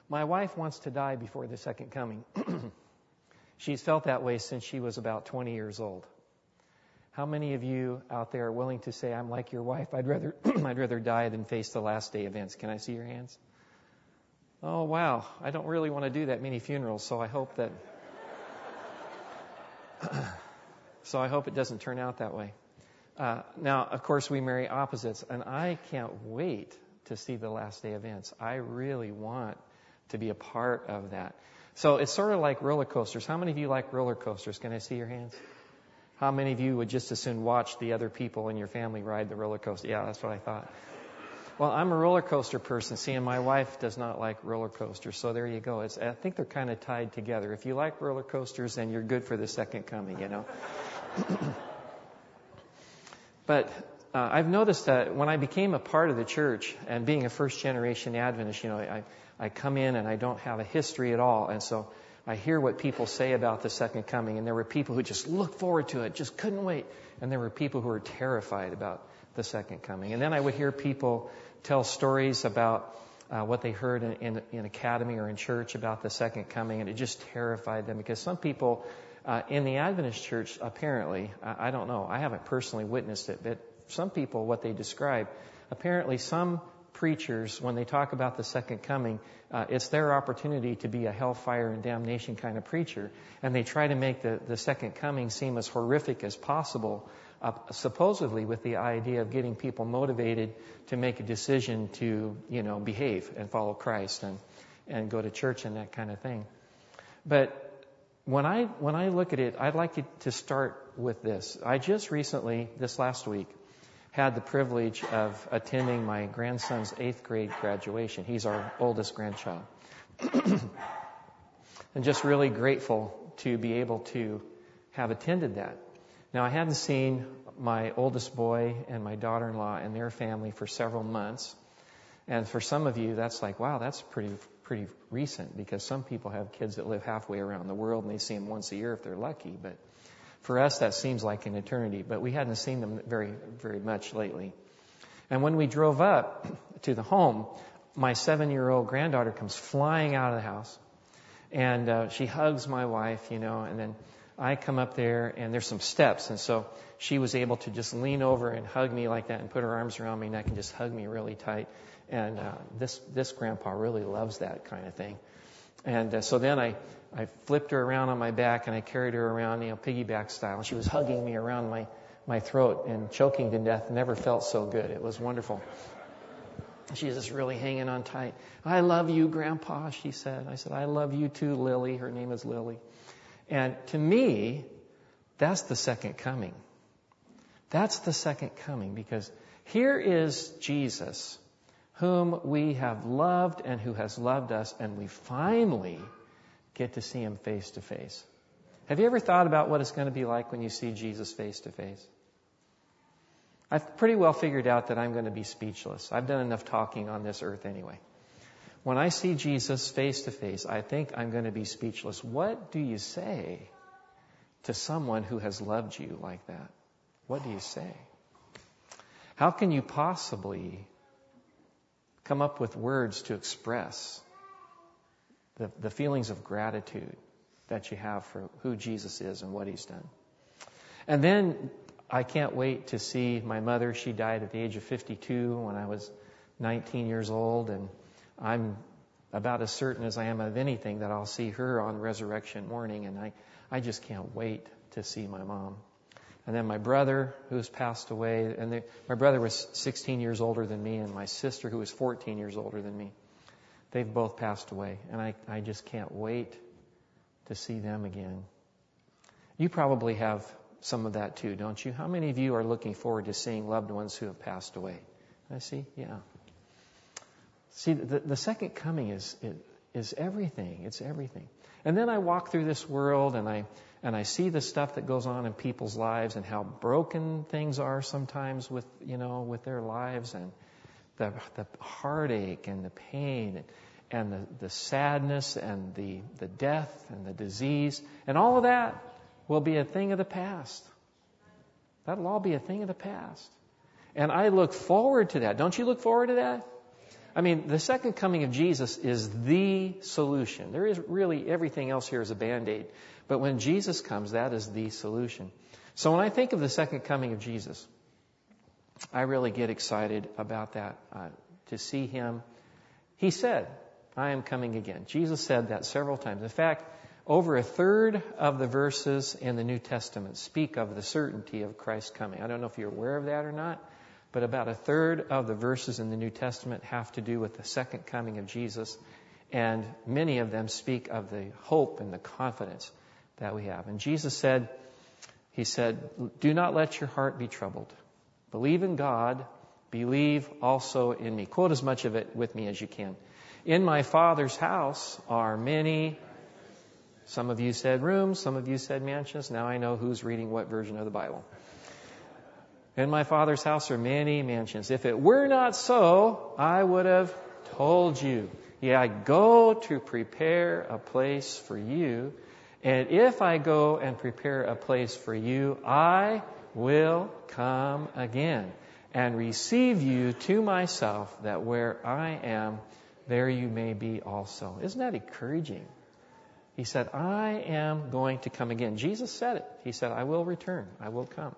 My wife wants to die before the second coming. She's felt that way since she was about 20 years old. How many of you out there are willing to say, I'm like your wife, I'd rather I'd rather die than face the last day events? Can I see your hands? Oh, wow. I don't really want to do that many funerals, so I hope it doesn't turn out that way. Now, of course, we marry opposites, and I can't wait to see the last day events. I really want to be a part of that. So it's sort of like roller coasters. How many of you like roller coasters? Can I see your hands? How many of you would just as soon watch the other people in your family ride the roller coaster? Yeah, that's what I thought. Well, I'm a roller coaster person. See, and my wife does not like roller coasters. So there you go. I think they're kind of tied together. If you like roller coasters, then you're good for the second coming, you know. But I've noticed that when I became a part of the church and being a first-generation Adventist, you know, I come in and I don't have a history at all. And so I hear what people say about the second coming. And there were people who just looked forward to it, just couldn't wait. And there were people who were terrified about the second coming. And then I would hear people tell stories about what they heard in academy or in church about the second coming. And it just terrified them because some people in the Adventist church, apparently, I don't know, I haven't personally witnessed it, but some people, what they describe, apparently some preachers, when they talk about the second coming, it's their opportunity to be a hellfire and damnation kind of preacher. And they try to make the second coming seem as horrific as possible, supposedly with the idea of getting people motivated to make a decision to, you know, behave and follow Christ and go to church and that kind of thing. But when I look at it, I'd like to start with this. I just recently, this last week, had the privilege of attending my grandson's 8th grade graduation. He's our oldest grandchild. And just really grateful to be able to have attended that. Now, I hadn't seen my oldest boy and my daughter-in-law and their family for several months. And for some of you, that's like, wow, that's pretty recent, because some people have kids that live halfway around the world and they see them once a year if they're lucky. But for us, that seems like an eternity. But we hadn't seen them very, very much lately. And when we drove up to the home, my 7-year-old granddaughter comes flying out of the house. And she hugs my wife, you know, and then I come up there and there's some steps. And so she was able to just lean over and hug me like that and put her arms around my neck and just hug me really tight. And this grandpa really loves that kind of thing. And so then I flipped her around on my back and I carried her around, you know, piggyback style. She was hugging me around my throat and choking to death. Never felt so good. It was wonderful. She's just really hanging on tight. I love you, Grandpa, she said. I said, I love you too, Lily. Her name is Lily. And to me, that's the second coming. That's the second coming, because here is Jesus, whom we have loved and who has loved us, and we finally get to see him face to face. Have you ever thought about what it's going to be like when you see Jesus face to face? I've pretty well figured out that I'm going to be speechless. I've done enough talking on this earth anyway. When I see Jesus face to face, I think I'm going to be speechless. What do you say to someone who has loved you like that? What do you say? How can you possibly come up with words to express the feelings of gratitude that you have for who Jesus is and what he's done? And then I can't wait to see my mother. She died at the age of 52 when I was 19 years old, and I'm about as certain as I am of anything that I'll see her on resurrection morning, and I just can't wait to see my mom. And then my brother, who's passed away, and my brother was 16 years older than me, and my sister, who was 14 years older than me, they've both passed away, and I just can't wait to see them again. You probably have some of that too, don't you? How many of you are looking forward to seeing loved ones who have passed away? I see, yeah. See, the second coming is everything. It's everything. And then I walk through this world and I see the stuff that goes on in people's lives and how broken things are sometimes with their lives, and the heartache and the pain and the sadness and the death and the disease, and all of that will be a thing of the past. That'll all be a thing of the past. And I look forward to that. Don't you look forward to that? I mean, the second coming of Jesus is the solution. There is really everything else here is a Band-Aid. But when Jesus comes, that is the solution. So when I think of the second coming of Jesus, I really get excited about that, to see him. He said, I am coming again. Jesus said that several times. In fact, over a third of the verses in the New Testament speak of the certainty of Christ's coming. I don't know if you're aware of that or not, but about a third of the verses in the New Testament have to do with the second coming of Jesus, and many of them speak of the hope and the confidence that we have. And Jesus said, he said, do not let your heart be troubled. Believe in God, believe also in me. Quote as much of it with me as you can. In my Father's house are many, some of you said rooms, some of you said mansions. Now I know who's reading what version of the Bible. In my Father's house are many mansions. If it were not so, I would have told you. Yeah, I go to prepare a place for you. And if I go and prepare a place for you, I will come again and receive you to myself, that where I am, there you may be also. Isn't that encouraging? He said, I am going to come again. Jesus said it. He said, I will return. I will come.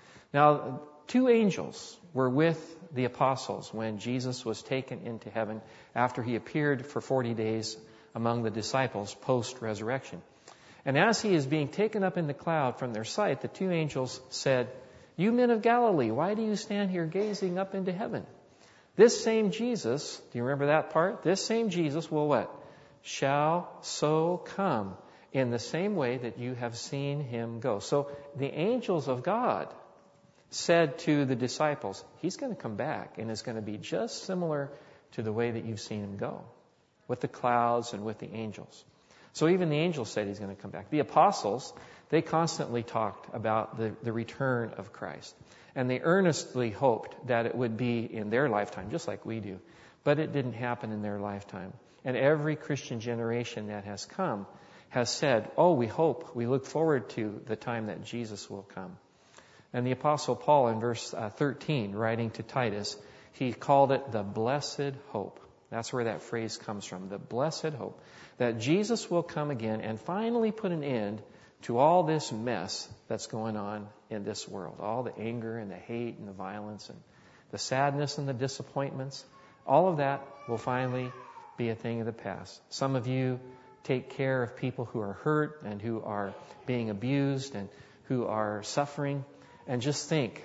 Now, 2 angels were with the apostles when Jesus was taken into heaven after he appeared for 40 days among the disciples post-resurrection. And as he is being taken up in the cloud from their sight, the 2 angels said, you men of Galilee, why do you stand here gazing up into heaven? This same Jesus, do you remember that part? This same Jesus will what? Shall so come in the same way that you have seen him go. So the angels of God said to the disciples, he's going to come back and it's going to be just similar to the way that you've seen him go, with the clouds and with the angels. So even the angels said he's going to come back. The apostles, they constantly talked about the return of Christ. And they earnestly hoped that it would be in their lifetime, just like we do. But it didn't happen in their lifetime. And every Christian generation that has come has said, oh, we hope, we look forward to the time that Jesus will come. And the Apostle Paul in verse 13, writing to Titus, he called it the blessed hope. That's where that phrase comes from, the blessed hope, that Jesus will come again and finally put an end to all this mess that's going on in this world. All the anger and the hate and the violence and the sadness and the disappointments. All of that will finally be a thing of the past. Some of you take care of people who are hurt and who are being abused and who are suffering. And just think,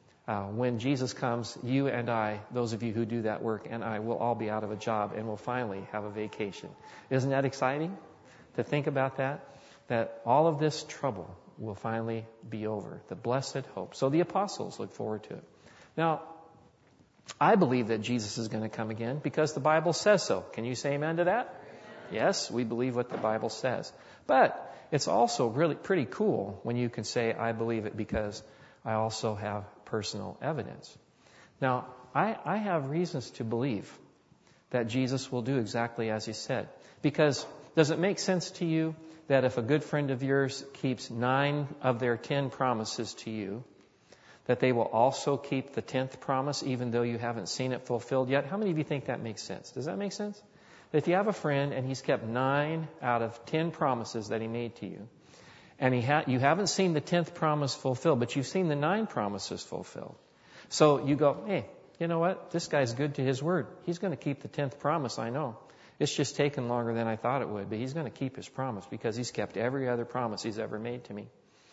when Jesus comes, you and I, those of you who do that work, and I will all be out of a job and will finally have a vacation. Isn't that exciting to think about that? That all of this trouble will finally be over. The blessed hope. So the apostles look forward to it. Now, I believe that Jesus is going to come again because the Bible says so. Can you say amen to that? Yes, we believe what the Bible says. But it's also really pretty cool when you can say, I believe it because I also have personal evidence. Now, I have reasons to believe that Jesus will do exactly as he said. Because does it make sense to you that if a good friend of yours keeps 9 of their 10 promises to you, that they will also keep the 10th promise even though you haven't seen it fulfilled yet? How many of you think that makes sense? Does that make sense? If you have a friend and he's kept 9 out of 10 promises that he made to you, and you haven't seen the 10th promise fulfilled, but you've seen the 9 promises fulfilled. So you go, hey, you know what? This guy's good to his word. He's going to keep the 10th promise, I know. It's just taken longer than I thought it would, but he's going to keep his promise because he's kept every other promise he's ever made to me.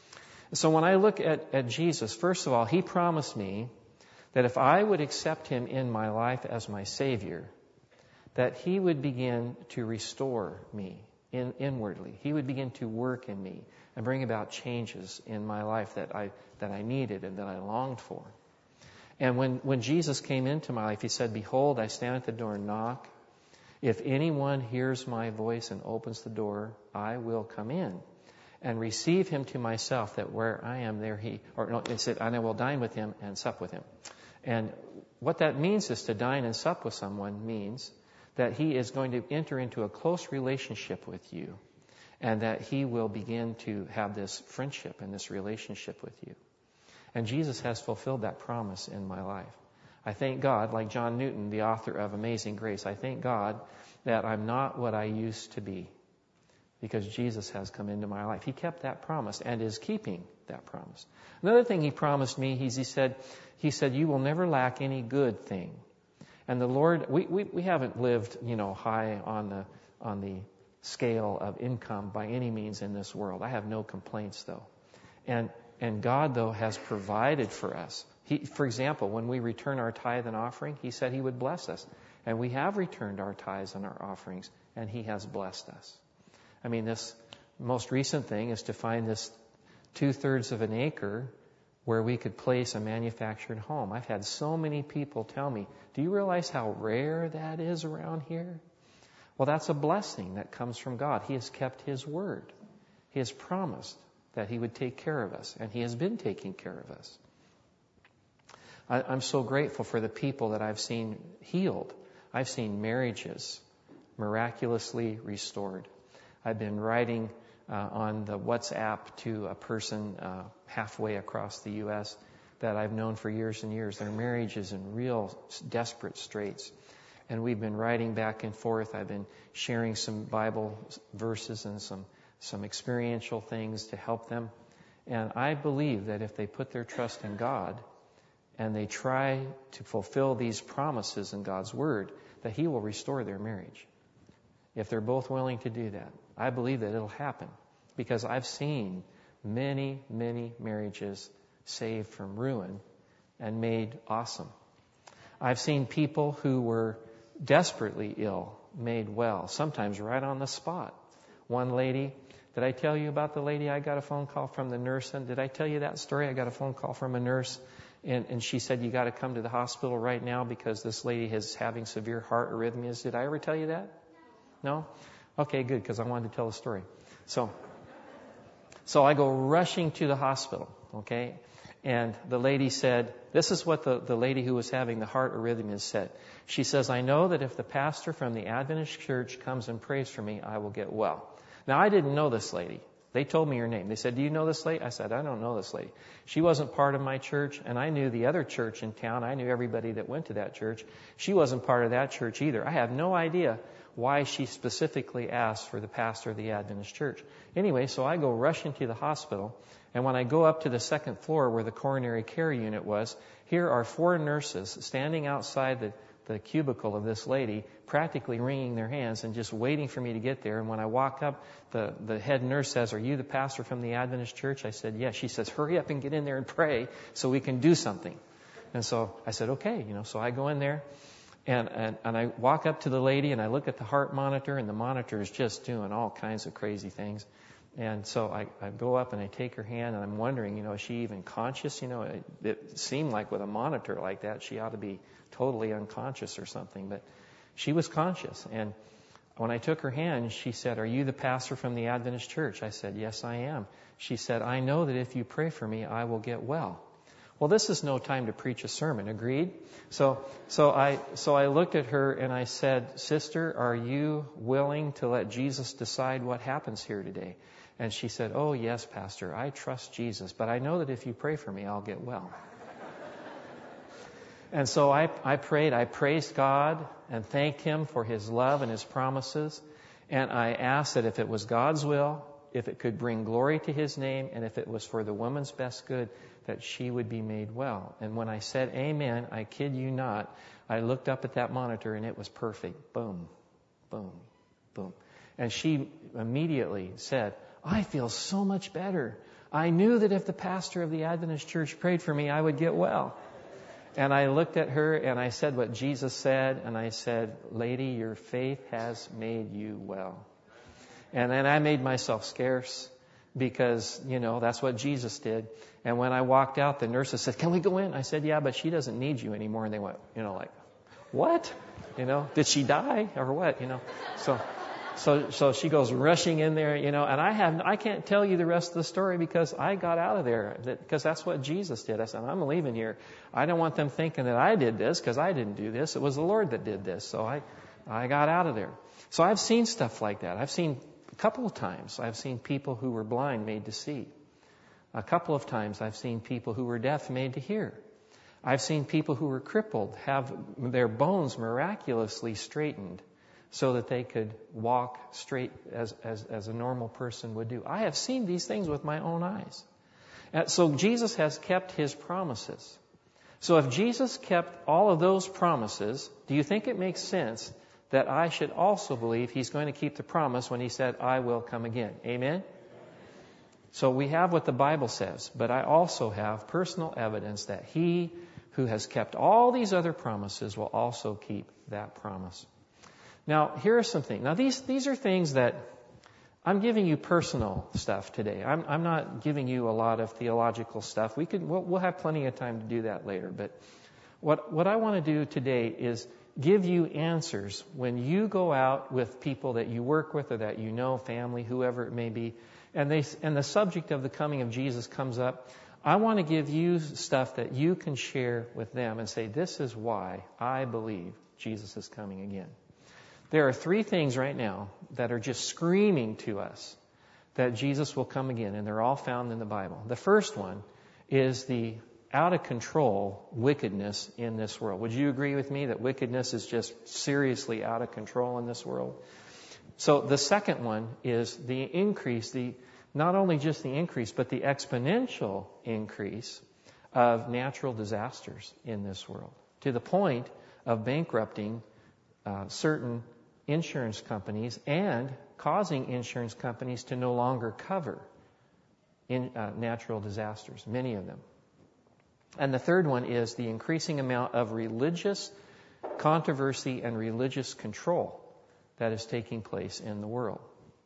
So when I look at Jesus, first of all, he promised me that if I would accept him in my life as my Savior, that he would begin to restore me inwardly. He would begin to work in me and bring about changes in my life that I needed and that I longed for. And when Jesus came into my life, he said, behold, I stand at the door and knock. If anyone hears my voice and opens the door, I will come in and receive him to myself, that where I am, there he, or no, it said, and I will dine with him and sup with him. And what that means is to dine and sup with someone means that he is going to enter into a close relationship with you and that he will begin to have this friendship and this relationship with you. And Jesus has fulfilled that promise in my life. I thank God, like John Newton, the author of Amazing Grace, I thank God that I'm not what I used to be because Jesus has come into my life. He kept that promise and is keeping that promise. Another thing he promised me, he said, you will never lack any good thing. And the Lord, we haven't lived, high on the scale of income by any means in this world. I have no complaints though. And God though has provided for us. For example, when we return our tithe and offering, He said He would bless us. And we have returned our tithes and our offerings, and He has blessed us. I mean, this most recent thing is to find this 2/3 of an acre where we could place a manufactured home. I've had so many people tell me, do you realize how rare that is around here? Well, that's a blessing that comes from God. He has kept His word. He has promised that He would take care of us, and He has been taking care of us. I'm so grateful for the people that I've seen healed. I've seen marriages miraculously restored. I've been writing on the WhatsApp to a person halfway across the U.S. that I've known for years and years. Their marriage is in real desperate straits. And we've been writing back and forth. I've been sharing some Bible verses and some experiential things to help them. And I believe that if they put their trust in God and they try to fulfill these promises in God's Word, that He will restore their marriage. If they're both willing to do that, I believe that it'll happen. Because I've seen many, many marriages saved from ruin and made awesome. I've seen people who were desperately ill made well, sometimes right on the spot. One lady, did I tell you about the lady? I got a phone call from the nurse. And did I tell you that story? I got a phone call from a nurse. And she said, you got to come to the hospital right now because this lady is having severe heart arrhythmias. Did I ever tell you that? No? Okay, good, because I wanted to tell the story. So I go rushing to the hospital, okay? And the lady said, this is what the lady who was having the heart arrhythmias said. She says, I know that if the pastor from the Adventist church comes and prays for me, I will get well. Now, I didn't know this lady. They told me her name. They said, do you know this lady? I said, I don't know this lady. She wasn't part of my church, and I knew the other church in town. I knew everybody that went to that church. She wasn't part of that church either. I have no idea why she specifically asked for the pastor of the Adventist church. Anyway, so I go rushing to the hospital, and when I go up to the second floor where the coronary care unit was, here are 4 nurses standing outside the cubicle of this lady, practically wringing their hands and just waiting for me to get there. And when I walk up, the head nurse says, are you the pastor from the Adventist church? I said, yes. She says, hurry up and get in there and pray so we can do something. And so I said, okay, so I go in there and I walk up to the lady and I look at the heart monitor, and the monitor is just doing all kinds of crazy things. And so I go up and I take her hand, and I'm wondering, is she even conscious? It seemed like with a monitor like that, she ought to be totally unconscious or something. But she was conscious. And when I took her hand, she said, are you the pastor from the Adventist church? I said, yes, I am. She said, I know that if you pray for me, I will get well. Well, this is no time to preach a sermon. Agreed? So I looked at her and I said, sister, are you willing to let Jesus decide what happens here today? And she said, oh, yes, Pastor, I trust Jesus, but I know that if you pray for me, I'll get well. And so I prayed. I praised God and thanked Him for His love and His promises. And I asked that if it was God's will, if it could bring glory to His name, and if it was for the woman's best good, that she would be made well. And when I said amen, I kid you not, I looked up at that monitor and it was perfect. Boom, boom, boom. And she immediately said, I feel so much better. I knew that if the pastor of the Adventist church prayed for me, I would get well. And I looked at her and I said what Jesus said, and I said, lady, your faith has made you well. And then I made myself scarce because, that's what Jesus did. And when I walked out, the nurses said, can we go in? I said, yeah, but she doesn't need you anymore. And they went, like, what? Did she die or what? So she goes rushing in there, and I can't tell you the rest of the story because I got out of there, because that's what Jesus did. I said, I'm leaving here. I don't want them thinking that I did this because I didn't do this. It was the Lord that did this. So I got out of there. So I've seen stuff like that. I've seen a couple of times, I've seen people who were blind made to see. A couple of times I've seen people who were deaf made to hear. I've seen people who were crippled have their bones miraculously straightened so that they could walk straight as a normal person would do. I have seen these things with my own eyes. So Jesus has kept his promises. So if Jesus kept all of those promises, do you think it makes sense that I should also believe he's going to keep the promise when he said, I will come again? Amen? So we have what the Bible says, but I also have personal evidence that he who has kept all these other promises will also keep that promise. Now, here are some things. Now, these are things that I'm giving you personal stuff today. I'm not giving you a lot of theological stuff. We'll have plenty of time to do that later. But what I want to do today is give you answers when you go out with people that you work with or that you know, family, whoever it may be, and the subject of the coming of Jesus comes up. I want to give you stuff that you can share with them and say, this is why I believe Jesus is coming again. There are 3 things right now that are just screaming to us that Jesus will come again, and they're all found in the Bible. The first one is the out-of-control wickedness in this world. Would you agree with me that wickedness is just seriously out of control in this world? So the second one is the increase, not only just the increase, but the exponential increase of natural disasters in this world, to the point of bankrupting certain insurance companies and causing insurance companies to no longer cover natural disasters, many of them. And the third one is the increasing amount of religious controversy and religious control that is taking place in the world.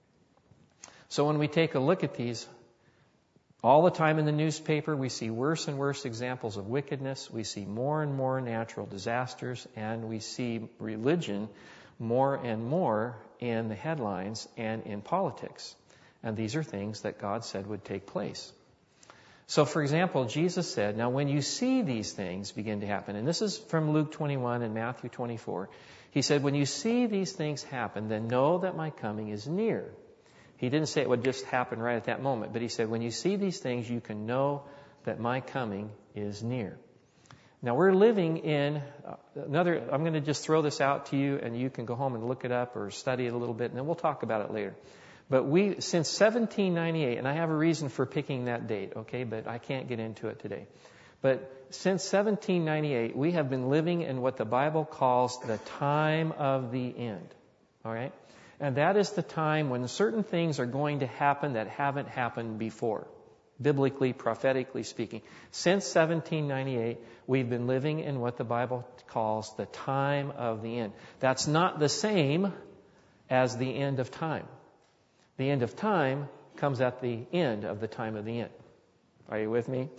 So when we take a look at these, all the time in the newspaper, we see worse and worse examples of wickedness. We see more and more natural disasters, and we see religion more and more in the headlines and in politics. And these are things that God said would take place. So, for example, Jesus said, now when you see these things begin to happen, and this is from Luke 21 and Matthew 24, he said, when you see these things happen, then know that my coming is near. He didn't say it would just happen right at that moment, but he said, when you see these things, you can know that my coming is near. Now, we're living in I'm going to just throw this out to you, and you can go home and look it up or study it a little bit, and then we'll talk about it later. But since 1798, and I have a reason for picking that date, okay, but I can't get into it today. But since 1798, we have been living in what the Bible calls the time of the end, all right? And that is the time when certain things are going to happen that haven't happened before, biblically, prophetically speaking. Since 1798, we've been living in what the Bible calls the time of the end. That's not the same as the end of time. The end of time comes at the end of the time of the end. Are you with me?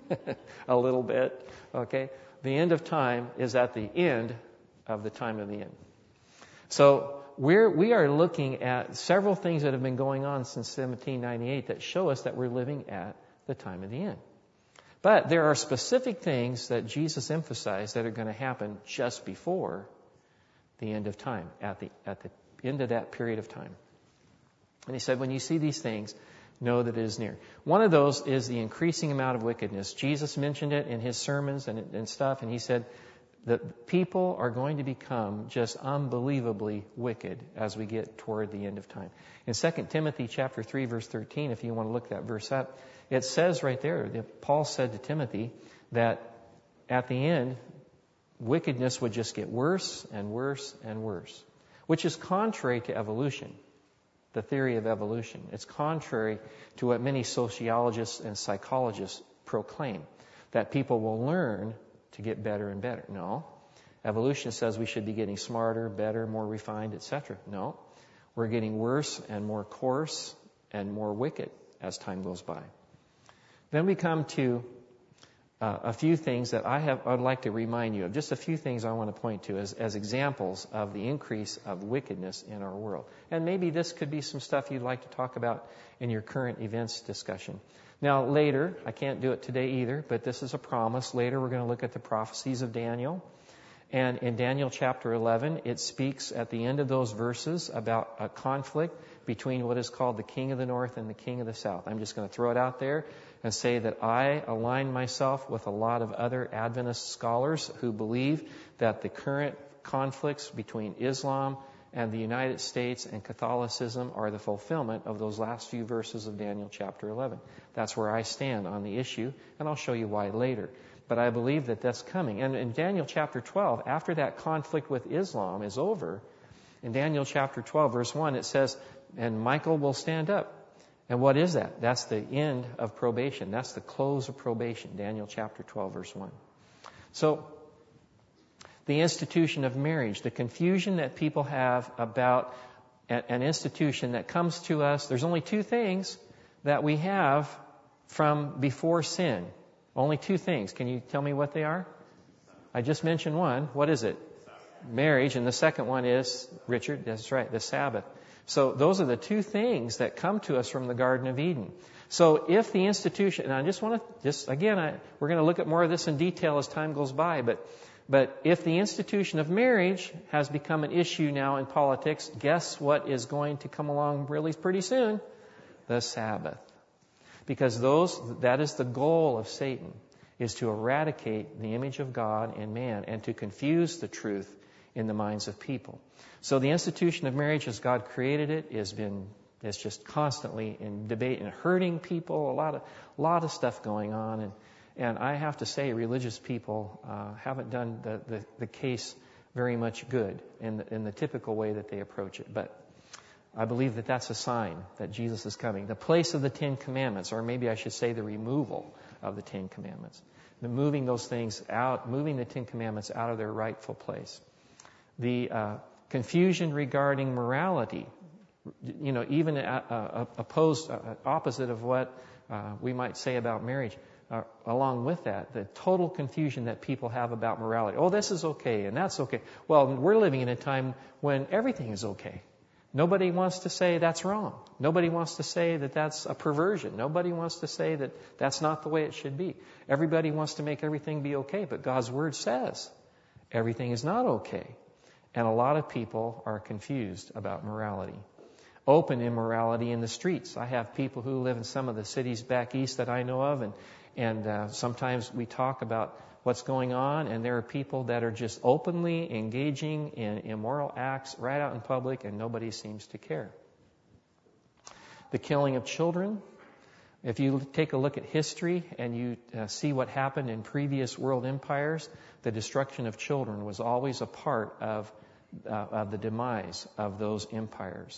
A little bit, okay? The end of time is at the end of the time of the end. So we are looking at several things that have been going on since 1798 that show us that we're living at the time of the end. But there are specific things that Jesus emphasized that are going to happen just before the end of time, at the end of that period of time. And he said, when you see these things, know that it is near. One of those is the increasing amount of wickedness. Jesus mentioned it in his sermons and stuff, and he said that people are going to become just unbelievably wicked as we get toward the end of time. In 2 Timothy chapter 3, verse 13, if you want to look that verse up, it says right there, that Paul said to Timothy that at the end, wickedness would just get worse and worse and worse, which is contrary to evolution. The theory of evolution. It's contrary to what many sociologists and psychologists proclaim, that people will learn to get better and better. No. Evolution says we should be getting smarter, better, more refined, etc. No. We're getting worse and more coarse and more wicked as time goes by. Then we come to a few things that I'd like to remind you of. Just a few things I want to point to as examples of the increase of wickedness in our world. And maybe this could be some stuff you'd like to talk about in your current events discussion. Now later, I can't do it today either, but this is a promise. Later we're going to look at the prophecies of Daniel. And in Daniel chapter 11, it speaks at the end of those verses about a conflict between what is called the king of the north and the king of the south. I'm just going to throw it out there. and say that I align myself with a lot of other Adventist scholars who believe that the current conflicts between Islam and the United States and Catholicism are the fulfillment of those last few verses of Daniel chapter 11. That's where I stand on the issue, and I'll show you why later. But I believe that that's coming. And in Daniel chapter 12, after that conflict with Islam is over, in Daniel chapter 12, verse 1, it says, and Michael will stand up. And what is that? That's the end of probation. That's the close of probation, Daniel chapter 12, verse 1. So, the institution of marriage, the confusion that people have about an institution that comes to us. There's only two things that we have from before sin. Only two things. Can you tell me what they are? I just mentioned one. What is it? Marriage. And the second one is, Richard, that's right, the Sabbath. So those are the two things that come to us from the Garden of Eden. So if the institution, and I just want to, we're going to look at more of this in detail as time goes by, but if the institution of marriage has become an issue now in politics, guess what is going to come along really pretty soon? The Sabbath. Because that is the goal of Satan, is to eradicate the image of God in man and to confuse the truth in the minds of people. So the institution of marriage as God created it is just constantly in debate and hurting people, a lot of stuff going on. And I have to say, religious people haven't done the case very much good in the typical way that they approach it. But I believe that that's a sign that Jesus is coming. The place of the Ten Commandments, or maybe I should say the removal of the Ten Commandments. Moving those things out, moving the Ten Commandments out of their rightful place. The confusion regarding morality, even opposite of what we might say about marriage. Along with that, the total confusion that people have about morality. Oh, this is okay and that's okay. Well, we're living in a time when everything is okay. Nobody wants to say that's wrong. Nobody wants to say that that's a perversion. Nobody wants to say that that's not the way it should be. Everybody wants to make everything be okay, but God's Word says everything is not okay. And a lot of people are confused about morality. Open immorality in the streets. I have people who live in some of the cities back east that I know of, and sometimes we talk about what's going on, and there are people that are just openly engaging in immoral acts right out in public, and nobody seems to care. The killing of children. If you take a look at history and you see what happened in previous world empires, the destruction of children was always a part of the demise of those empires.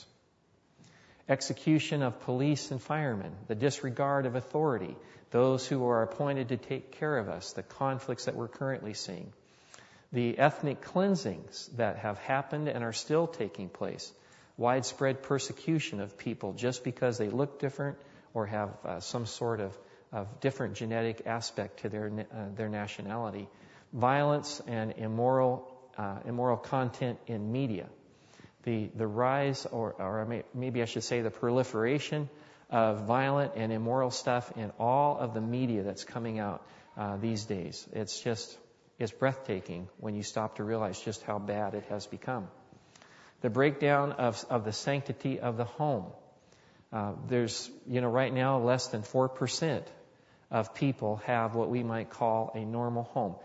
Execution of police and firemen, the disregard of authority, those who are appointed to take care of us, the conflicts that we're currently seeing. The ethnic cleansings that have happened and are still taking place. Widespread persecution of people just because they look different or have some sort of different genetic aspect to their nationality. Violence and immoral content in media. The rise, or maybe I should say the proliferation of violent and immoral stuff in all of the media that's coming out these days. It's breathtaking when you stop to realize just how bad it has become. The breakdown of the sanctity of the home. There's, right now less than 4% of people have what we might call a normal home.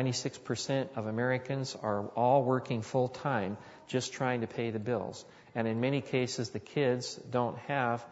96% of Americans are all working full time, just trying to pay the bills. And in many cases, the kids don't have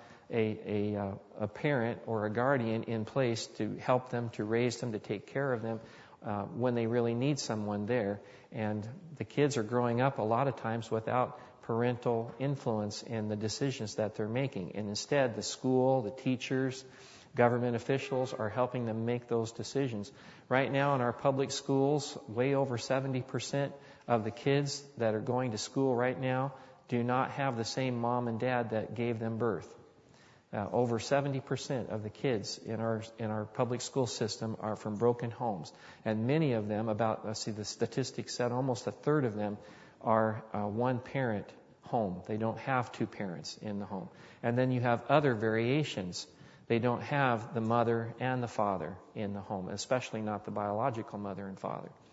a parent or a guardian in place to help them, to raise them, to take care of them when they really need someone there. And the kids are growing up a lot of times without parental influence in the decisions that they're making. And instead, the school, the teachers, government officials are helping them make those decisions. Right now in our public schools, way over 70% of the kids that are going to school right now do not have the same mom and dad that gave them birth. Over 70% of the kids in our public school system are from broken homes. And many of them, the statistics said almost a third of them are one-parent home. They don't have two parents in the home. And then you have other variations. They don't have the mother and the father in the home, especially not the biological mother and father.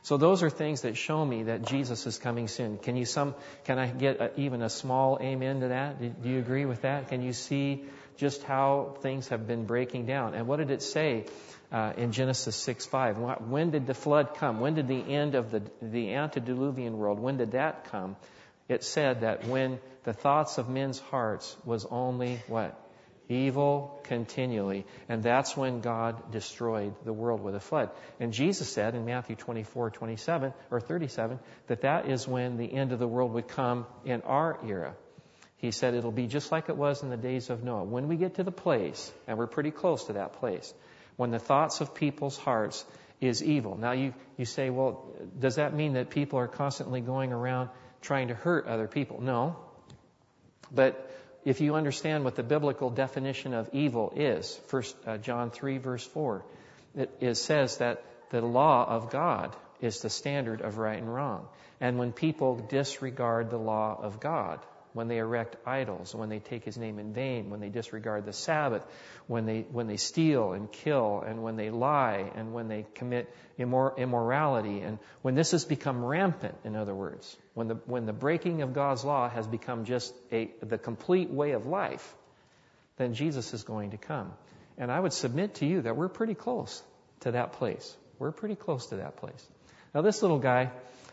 So those are things that show me that Jesus is coming soon. Can I get even a small amen to that? Do you agree with that? Can you see just how things have been breaking down? And what did it say in Genesis 6:5? When did the flood come? When did the end of the antediluvian world, when did that come? It said that when the thoughts of men's hearts was only what? Evil continually. And that's when God destroyed the world with a flood. And Jesus said in Matthew 24:27 or 37 that is when the end of the world would come in our era. He said it'll be just like it was in the days of Noah. When we get to the place, and we're pretty close to that place, when the thoughts of people's hearts is evil. Now you say, well, does that mean that people are constantly going around trying to hurt other people? No. But if you understand what the biblical definition of evil is, 1 John 3 verse 4, it says that the law of God is the standard of right and wrong. And when people disregard the law of God, when they erect idols, when they take His name in vain, when they disregard the Sabbath, when they steal and kill, and when they lie, and when they commit immorality, and when this has become rampant, in other words, when the breaking of God's law has become just the complete way of life, then Jesus is going to come. And I would submit to you that we're pretty close to that place. We're pretty close to that place. Now this little guy,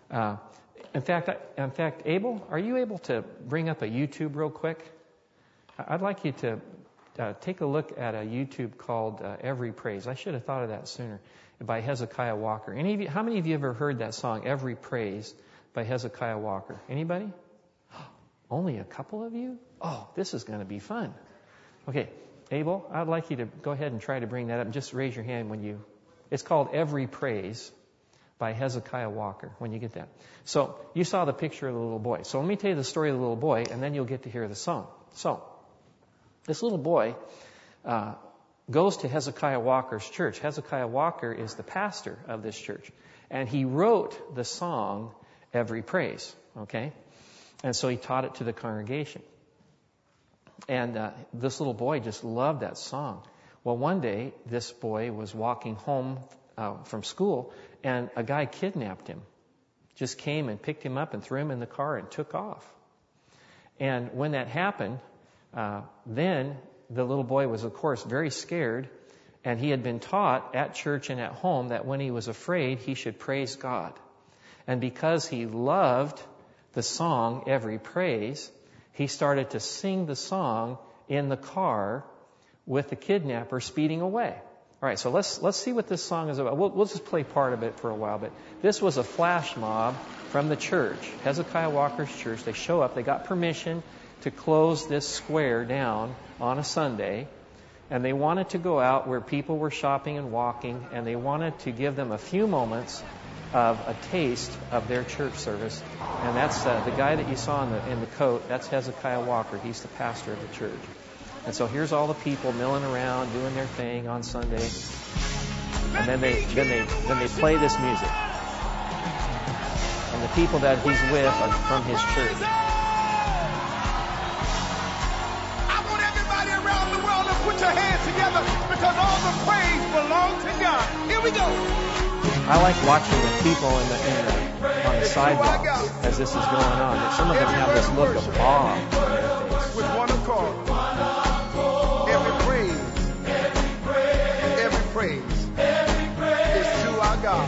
in fact, Abel, are you able to bring up a YouTube real quick? I'd like you to take a look at a YouTube called Every Praise. I should have thought of that sooner. By Hezekiah Walker. How many of you ever heard that song, Every Praise, by Hezekiah Walker? Anybody? Only a couple of you? Oh, this is going to be fun. Okay, Abel, I'd like you to go ahead and try to bring that up. And just raise your hand when you... It's called Every Praise by Hezekiah Walker, when you get that. So, you saw the picture of the little boy. So let me tell you the story of the little boy, and then you'll get to hear the song. So, this little boy goes to Hezekiah Walker's church. Hezekiah Walker is the pastor of this church. And he wrote the song, Every Praise. Okay? And so he taught it to the congregation. And this little boy just loved that song. Well, one day, this boy was walking home from school, and a guy kidnapped him. Just came and picked him up and threw him in the car and took off. And when that happened, then the little boy was, of course, very scared, and he had been taught at church and at home that when he was afraid, he should praise God. And because he loved the song, Every Praise, he started to sing the song in the car with the kidnapper speeding away. All right, so let's see what this song is about. We'll just play part of it for a while, but this was a flash mob from the church, Hezekiah Walker's church. They show up, they got permission to close this square down on a Sunday, and they wanted to go out where people were shopping and walking, and they wanted to give them a few moments of a taste of their church service. And that's the guy that you saw in the coat. That's Hezekiah Walker. He's the pastor of the church. And so here's all the people milling around, doing their thing on Sunday, and then they play this music. And the people that he's with are from his church. Put your hands together, because all the praise belongs to God. Here we go. I like watching the people on the sidewalk as this is going on. Some of them have this look of awe on their face. With one accord. Every praise is to our God.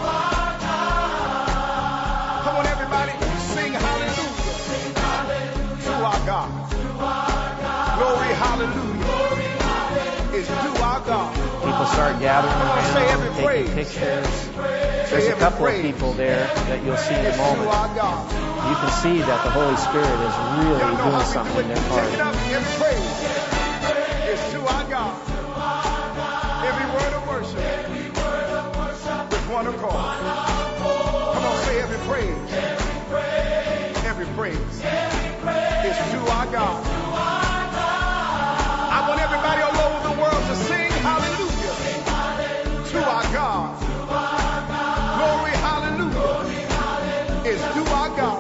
Come on, everybody, sing hallelujah to our God. Glory, hallelujah. Is to our God. People start gathering around, taking pictures. There's a couple of people there that you'll see in a moment. You can see that the Holy Spirit is really doing something in their heart. Every praise is to our God. Every word of worship with one accord. Come on, say every praise. Every praise is to our God. I want everybody all over the world to sing hallelujah to our God. Glory, hallelujah is to our God.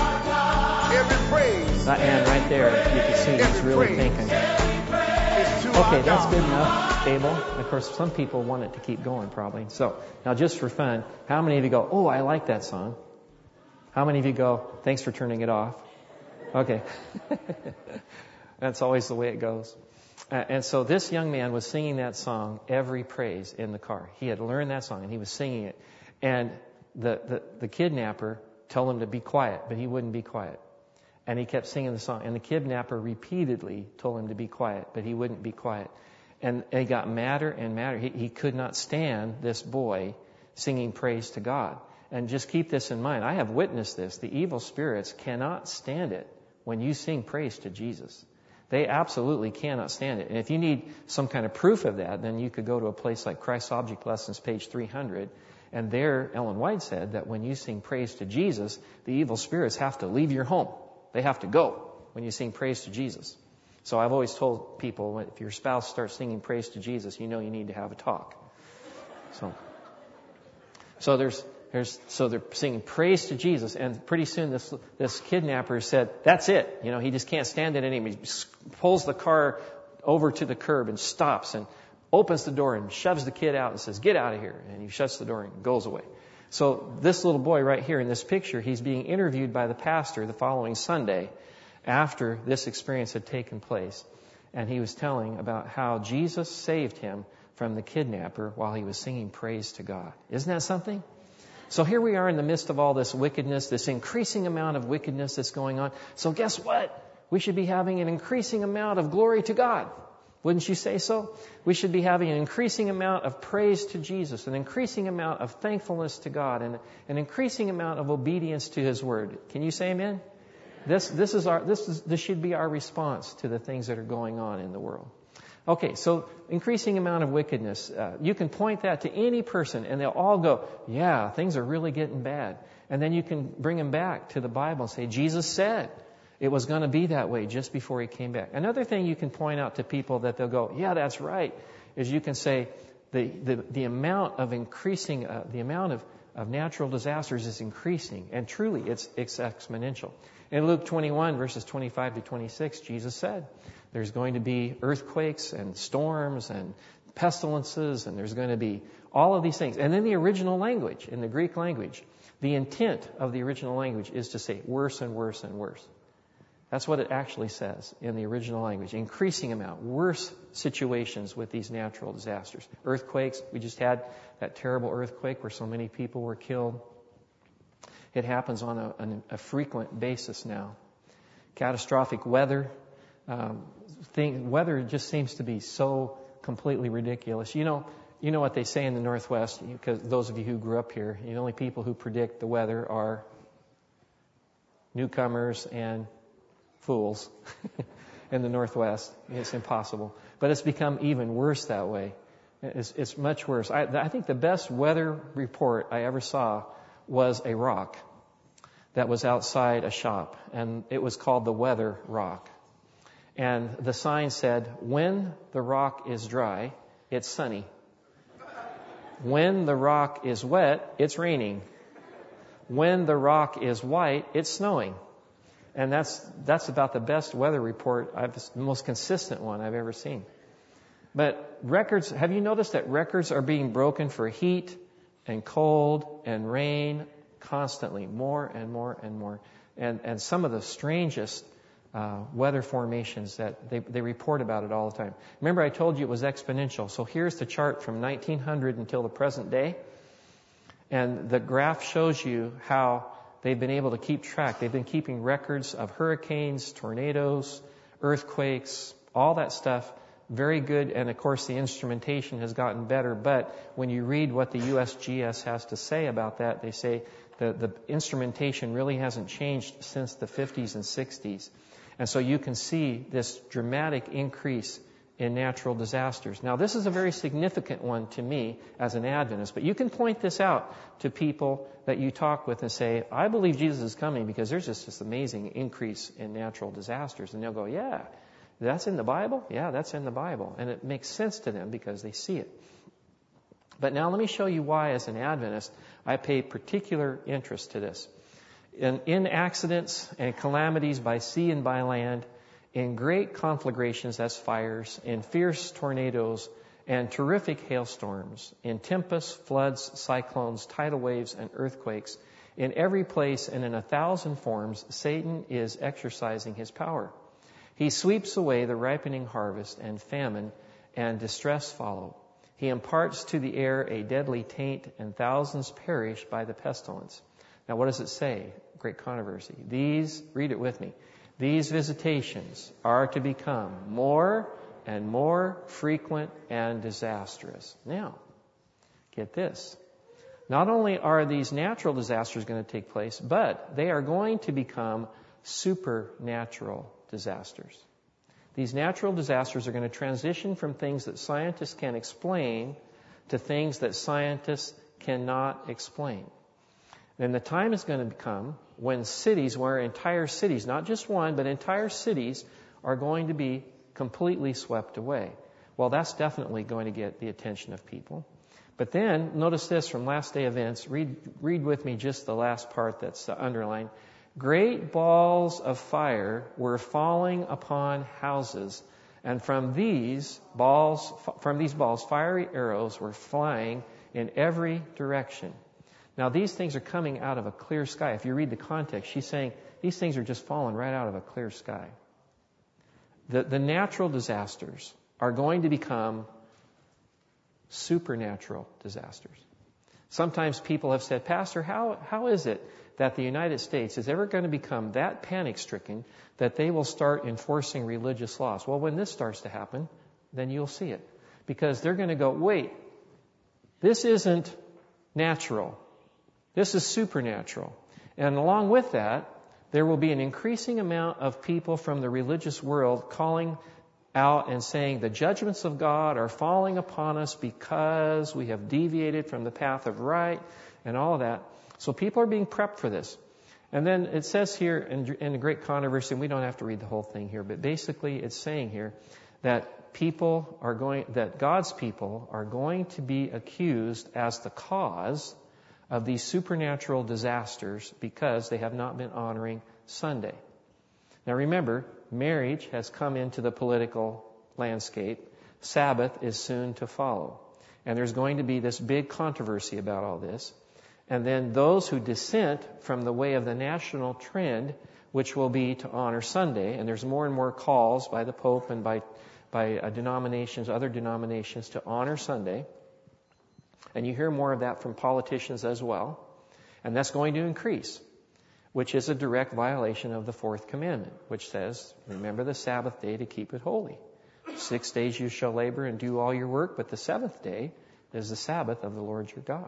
Every praise. And right there, you can see he's really thinking. It's to Okay, that's good enough, Abel. Of course, some people want it to keep going, probably. So, now just for fun, how many of you go, oh, I like that song? How many of you go, thanks for turning it off? Okay. That's always the way it goes. And so this young man was singing that song, Every Praise, in the car. He had learned that song, and he was singing it. And the kidnapper told him to be quiet, but he wouldn't be quiet. And he kept singing the song. And the kidnapper repeatedly told him to be quiet, but he wouldn't be quiet. And he got madder and madder. He could not stand this boy singing praise to God. And just keep this in mind. I have witnessed this. The evil spirits cannot stand it when you sing praise to Jesus. They absolutely cannot stand it. And if you need some kind of proof of that, then you could go to a place like Christ's Object Lessons, page 300. And there, Ellen White said that when you sing praise to Jesus, the evil spirits have to leave your home. They have to go when you sing praise to Jesus. So I've always told people, if your spouse starts singing praise to Jesus, you know you need to have a talk. So they're singing praise to Jesus, and pretty soon this kidnapper said, that's it. You know, he just can't stand it anymore. He pulls the car over to the curb and stops and opens the door and shoves the kid out and says, get out of here. And he shuts the door and goes away. So this little boy right here in this picture, he's being interviewed by the pastor the following Sunday after this experience had taken place. And he was telling about how Jesus saved him from the kidnapper while he was singing praise to God. Isn't that something? So here we are in the midst of all this wickedness, this increasing amount of wickedness that's going on. So guess what? We should be having an increasing amount of glory to God. Wouldn't you say so? We should be having an increasing amount of praise to Jesus, an increasing amount of thankfulness to God, and an increasing amount of obedience to His Word. Can you say amen? This should be our response to the things that are going on in the world. Okay, so increasing amount of wickedness. You can point that to any person, and they'll all go, yeah, things are really getting bad. And then you can bring them back to the Bible and say, Jesus said it was going to be that way just before He came back. Another thing you can point out to people that they'll go, yeah, that's right, is you can say the amount of increasing, the amount of natural disasters is increasing. And truly, it's exponential. In Luke 21, verses 25 to 26, Jesus said, there's going to be earthquakes and storms and pestilences, and there's going to be all of these things. And in the original language, in the Greek language, the intent of the original language is to say worse and worse and worse. That's what it actually says in the original language. Increasing amount, worse situations with these natural disasters. Earthquakes, we just had that terrible earthquake where so many people were killed. It happens on a frequent basis now. Catastrophic weather. Weather just seems to be so completely ridiculous. You know what they say in the Northwest, because those of you who grew up here, the only people who predict the weather are newcomers and fools in the Northwest. It's impossible. But it's become even worse that way. It's much worse. I think the best weather report I ever saw was a rock that was outside a shop, and it was called the weather rock. And the sign said, when the rock is dry, it's sunny. When the rock is wet, it's raining. When the rock is white, it's snowing. And that's about the best weather report, the most consistent one I've ever seen. But records, have you noticed that records are being broken for heat and cold and rain constantly, more and more and more. And some of the strangest weather formations that they report about it all the time. Remember, I told you it was exponential. So here's the chart from 1900 until the present day. And the graph shows you how they've been able to keep track. They've been keeping records of hurricanes, tornadoes, earthquakes, all that stuff. Very good. And of course, the instrumentation has gotten better. But when you read what the USGS has to say about that, they say the instrumentation really hasn't changed since the 50s and 60s. And so you can see this dramatic increase in natural disasters. Now, this is a very significant one to me as an Adventist, but you can point this out to people that you talk with and say, I believe Jesus is coming because there's just this amazing increase in natural disasters. And they'll go, yeah, that's in the Bible? Yeah, that's in the Bible. And it makes sense to them because they see it. But now let me show you why, as an Adventist, I pay particular interest to this. In accidents and calamities by sea and by land, in great conflagrations, that's fires, in fierce tornadoes and terrific hailstorms, in tempests, floods, cyclones, tidal waves, and earthquakes. In every place and in 1,000 forms, Satan is exercising his power. He sweeps away the ripening harvest, and famine and distress follow. He imparts to the air a deadly taint, and thousands perish by the pestilence. Now, what does it say? Great controversy. Read it with me. These visitations are to become more and more frequent and disastrous. Now, get this. Not only are these natural disasters going to take place, but they are going to become supernatural disasters. These natural disasters are going to transition from things that scientists can explain to things that scientists cannot explain. And the time is going to come when entire cities, not just one, but entire cities are going to be completely swept away. Well, that's definitely going to get the attention of people. But then, notice this from last day events. Read with me just the last part that's underlined. Great balls of fire were falling upon houses, and from these balls, fiery arrows were flying in every direction. Now, these things are coming out of a clear sky. If you read the context, she's saying these things are just falling right out of a clear sky. The natural disasters are going to become supernatural disasters. Sometimes people have said, Pastor, how is it that the United States is ever going to become that panic-stricken that they will start enforcing religious laws? Well, when this starts to happen, then you'll see it. Because they're going to go, wait, this isn't natural. This is supernatural. And along with that, there will be an increasing amount of people from the religious world calling out and saying the judgments of God are falling upon us because we have deviated from the path of right and all of that. So people are being prepped for this. And then it says here in the Great Controversy, and we don't have to read the whole thing here, but basically it's saying here that God's people are going to be accused as the cause of these supernatural disasters because they have not been honoring Sunday. Now remember, marriage has come into the political landscape. Sabbath is soon to follow. And there's going to be this big controversy about all this. And then those who dissent from the way of the national trend, which will be to honor Sunday, and there's more and more calls by the Pope and by denominations, other denominations, to honor Sunday. And you hear more of that from politicians as well. And that's going to increase, which is a direct violation of the fourth commandment, which says, remember the Sabbath day to keep it holy. 6 days you shall labor and do all your work, but the seventh day is the Sabbath of the Lord your God.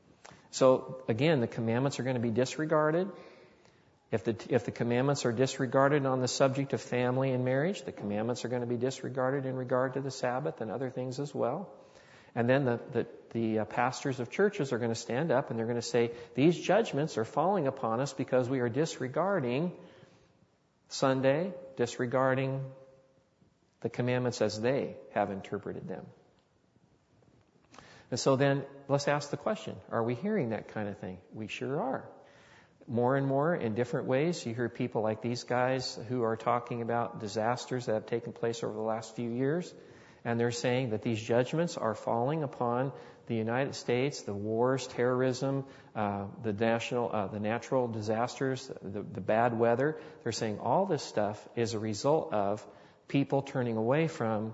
So again, the commandments are going to be disregarded. If the commandments are disregarded on the subject of family and marriage, the commandments are going to be disregarded in regard to the Sabbath and other things as well. And then the pastors of churches are going to stand up and they're going to say, these judgments are falling upon us because we are disregarding Sunday, disregarding the commandments as they have interpreted them. And so then let's ask the question, are we hearing that kind of thing? We sure are. More and more in different ways. You hear people like these guys who are talking about disasters that have taken place over the last few years. And they're saying that these judgments are falling upon the United States, the wars, terrorism, the natural disasters, the bad weather. They're saying all this stuff is a result of people turning away from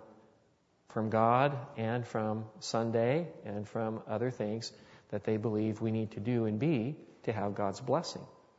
God and from Sunday and from other things that they believe we need to do and be to have God's blessing.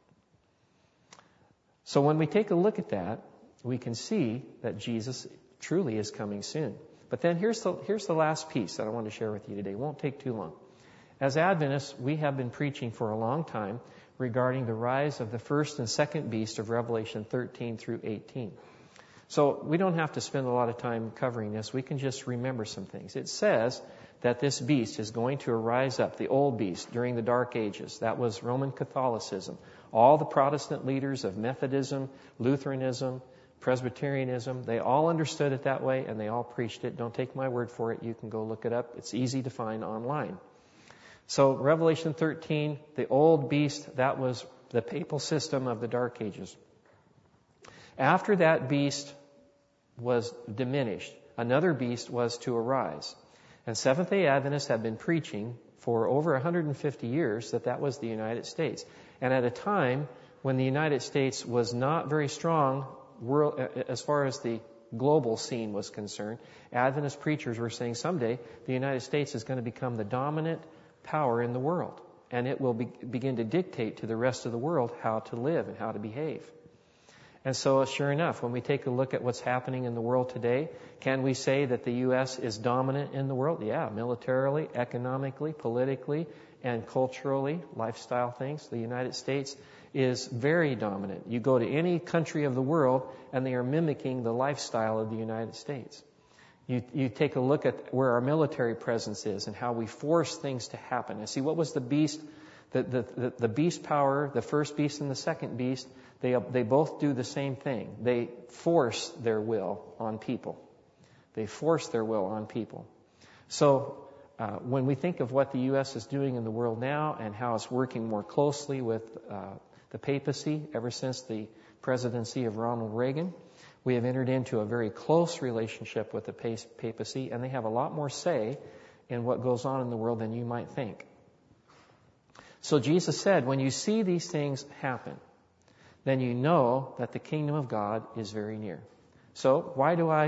So when we take a look at that, we can see that Jesus truly is coming soon. But then here's the last piece that I want to share with you today. It won't take too long. As Adventists, we have been preaching for a long time regarding the rise of the first and second beast of Revelation 13 through 18. So we don't have to spend a lot of time covering this. We can just remember some things. It says that this beast is going to rise up, the old beast, during the Dark Ages. That was Roman Catholicism. All the Protestant leaders of Methodism, Lutheranism, Presbyterianism, they all understood it that way and they all preached it. Don't take my word for it. You can go look it up. It's easy to find online. So Revelation 13, the old beast, that was the papal system of the Dark Ages. After that beast was diminished. Another beast was to arise. And Seventh-day Adventists have been preaching for over 150 years that was the United States. And at a time when the United States was not very strong as far as the global scene was concerned, Adventist preachers were saying someday the United States is going to become the dominant power in the world. And it will begin to dictate to the rest of the world how to live and how to behave. And so, sure enough, when we take a look at what's happening in the world today, can we say that the U.S. is dominant in the world? Yeah, militarily, economically, politically, and culturally, lifestyle things. The United States is very dominant. You go to any country of the world, and they are mimicking the lifestyle of the United States. You take a look at where our military presence is and how we force things to happen. And see, what was the beast? The beast power, the first beast and the second beast, they both do the same thing. They force their will on people. They force their will on people. So when we think of what the U.S. is doing in the world now and how it's working more closely with the papacy ever since the presidency of Ronald Reagan, we have entered into a very close relationship with the papacy, and they have a lot more say in what goes on in the world than you might think. So Jesus said, when you see these things happen, then you know that the kingdom of God is very near. So why do I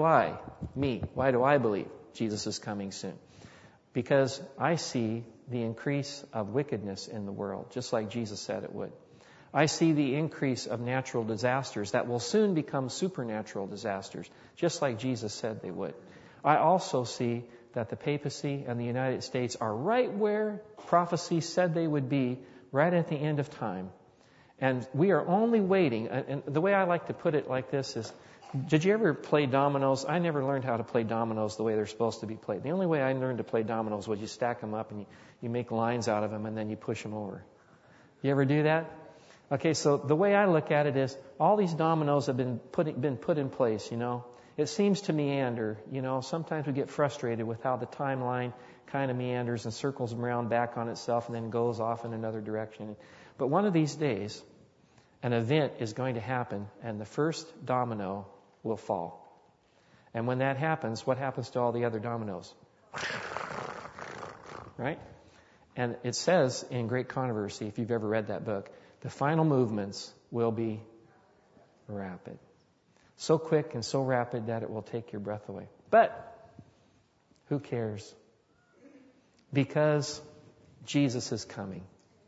believe Jesus is coming soon? Because I see the increase of wickedness in the world, just like Jesus said it would. I see the increase of natural disasters that will soon become supernatural disasters, just like Jesus said they would. I also see that the papacy and the United States are right where prophecy said they would be, right at the end of time. And we are only waiting. And the way I like to put it like this is, did you ever play dominoes? I never learned how to play dominoes the way they're supposed to be played. The only way I learned to play dominoes was you stack them up and you make lines out of them and then you push them over. You ever do that? Okay, so the way I look at it is, all these dominoes have been put in place, you know. It seems to meander, you know. Sometimes we get frustrated with how the timeline kind of meanders and circles around back on itself and then goes off in another direction. But one of these days, an event is going to happen, and the first domino will fall. And when that happens, what happens to all the other dominoes? Right? And it says in Great Controversy, if you've ever read that book, the final movements will be rapid. So quick and so rapid that it will take your breath away. But who cares? Because Jesus is coming.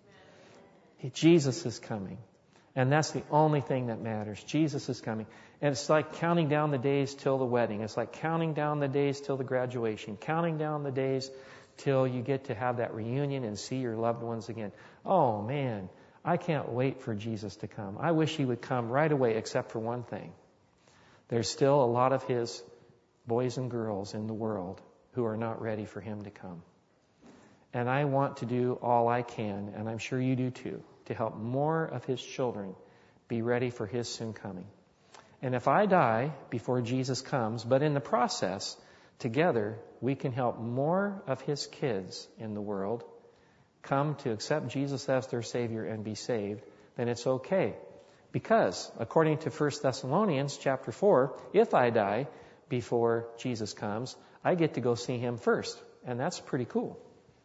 Jesus is coming. And that's the only thing that matters. Jesus is coming. And it's like counting down the days till the wedding. It's like counting down the days till the graduation. Counting down the days till you get to have that reunion and see your loved ones again. Oh, man, I can't wait for Jesus to come. I wish he would come right away, except for one thing. There's still a lot of his boys and girls in the world who are not ready for him to come. And I want to do all I can, and I'm sure you do too, to help more of his children be ready for his soon coming. And if I die before Jesus comes, but in the process, together, we can help more of his kids in the world come to accept Jesus as their Savior and be saved, then it's okay. Because, according to 1 Thessalonians chapter 4, if I die before Jesus comes, I get to go see him first. And that's pretty cool.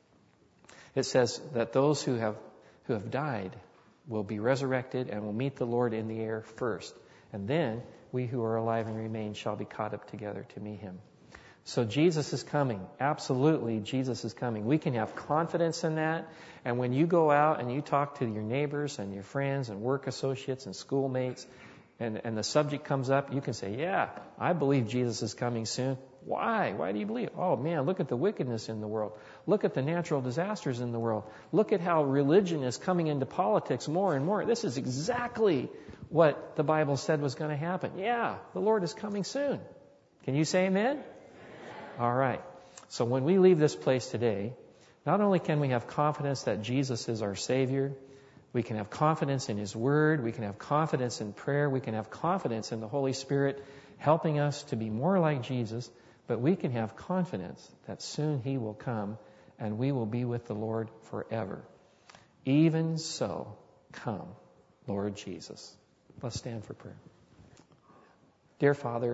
It says that those who have died will be resurrected and will meet the Lord in the air first. And then we who are alive and remain shall be caught up together to meet him. So Jesus is coming. Absolutely, Jesus is coming. We can have confidence in that. And when you go out and you talk to your neighbors and your friends and work associates and schoolmates, and the subject comes up, you can say, yeah, I believe Jesus is coming soon. Why? Why do you believe? Oh, man, look at the wickedness in the world. Look at the natural disasters in the world. Look at how religion is coming into politics more and more. This is exactly what the Bible said was going to happen. Yeah, the Lord is coming soon. Can you say amen? All right. So when we leave this place today, not only can we have confidence that Jesus is our Savior, we can have confidence in his Word, we can have confidence in prayer, we can have confidence in the Holy Spirit helping us to be more like Jesus, but we can have confidence that soon he will come and we will be with the Lord forever. Even so, come, Lord Jesus. Let's stand for prayer. Dear Father,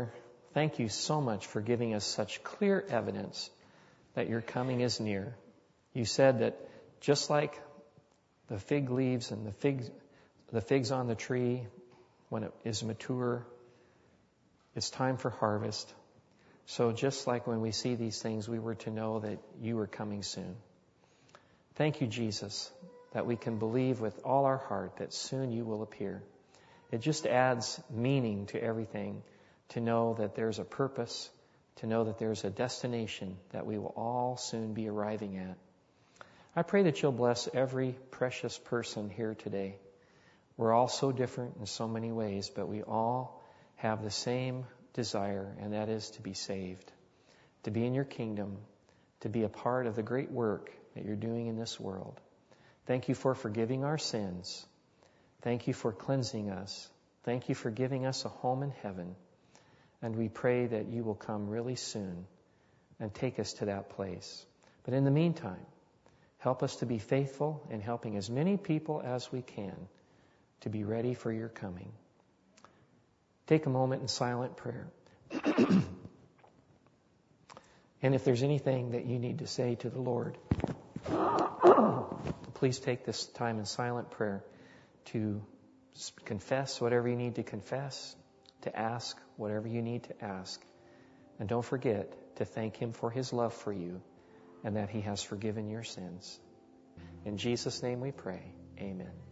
Thank you so much for giving us such clear evidence that your coming is near. You said that just like the fig leaves and the figs on the tree, when it is mature, it's time for harvest. So just like when we see these things, we were to know that you are coming soon. Thank you, Jesus, that we can believe with all our heart that soon you will appear. It just adds meaning to everything to know that there's a purpose, to know that there's a destination that we will all soon be arriving at. I pray that you'll bless every precious person here today. We're all so different in so many ways, but we all have the same desire, and that is to be saved, to be in your kingdom, to be a part of the great work that you're doing in this world. Thank you for forgiving our sins. Thank you for cleansing us. Thank you for giving us a home in heaven. And we pray that you will come really soon and take us to that place. But in the meantime, help us to be faithful in helping as many people as we can to be ready for your coming. Take a moment in silent prayer. And if there's anything that you need to say to the Lord, please take this time in silent prayer to confess whatever you need to confess, to ask whatever you need to ask. And don't forget to thank Him for His love for you and that He has forgiven your sins. In Jesus' name we pray. Amen.